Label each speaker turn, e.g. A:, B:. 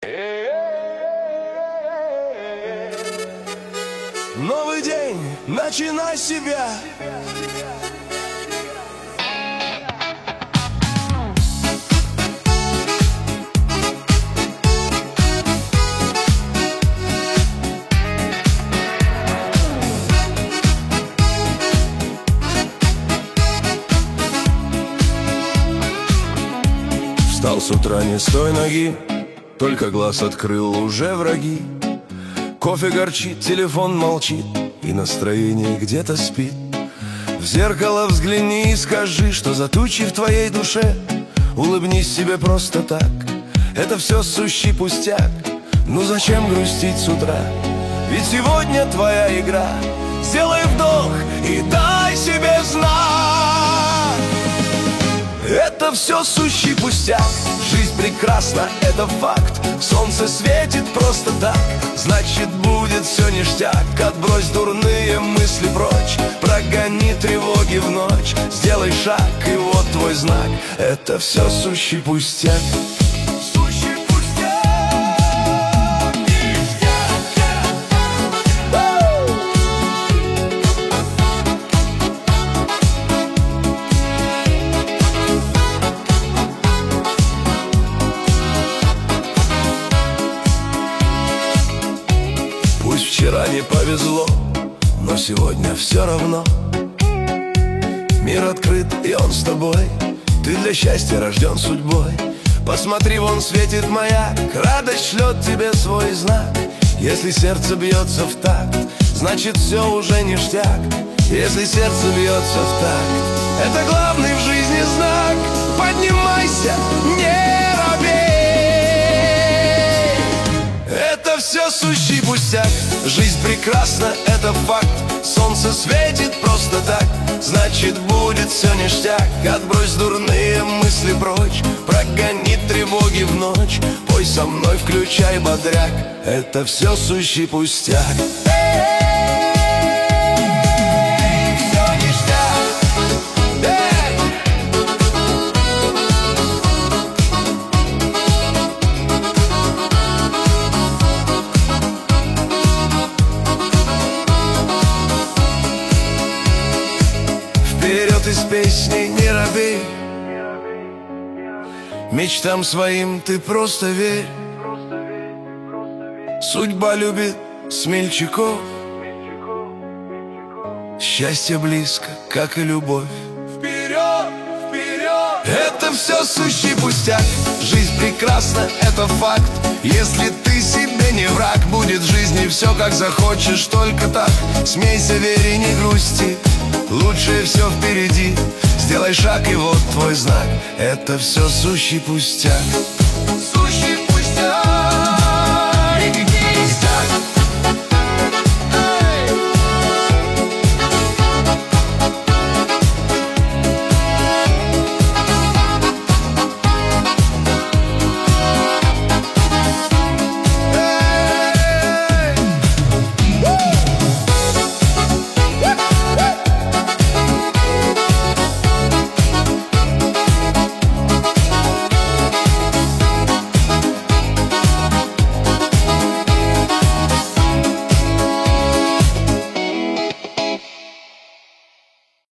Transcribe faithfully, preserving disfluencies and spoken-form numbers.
A: Новый день, начинай себя. Встал с утра не с той ноги, только глаз открыл, уже враги. Кофе горчит, телефон молчит, и настроение где-то спит. В зеркало взгляни и скажи, что за тучи в твоей душе. Улыбнись себе просто так, это все сущий пустяк. Ну зачем грустить с утра, ведь сегодня твоя игра. Сделай вдох и дай себе знак. Это все сущий пустяк, жизнь прекрасна, это факт. Солнце светит просто так, значит будет все ништяк. Отбрось дурные мысли прочь, прогони тревоги в ночь. Сделай шаг, и вот твой знак. Это все сущий пустяк. Вчера не повезло, но сегодня все равно. Мир открыт, и он с тобой. Ты для счастья рожден судьбой. Посмотри, вон светит маяк, радость шлет тебе свой знак. Если сердце бьется в такт, значит все уже ништяк. Если сердце бьется в такт, это главный в жизни знак. Поднимайся, не робей. Это все сущий пустяк, жизнь прекрасна, это факт. Солнце светит просто так, значит будет все ништяк. Отбрось дурные мысли прочь, прогони тревоги в ночь. Пой со мной, включай бодряк, это все сущий пустяк. Вперед из песни не робей, мечтам своим ты просто верь. Судьба любит смельчаков, счастье близко, как и любовь. Вперед, вперед! Это все сущий пустяк, жизнь прекрасна, это факт. Если ты себе не враг, будет в жизни все как захочешь, только так. Смейся, верь и не грусти, лучшее все впереди. Сделай шаг, и вот твой знак. Это все сущий пустяк. Сущий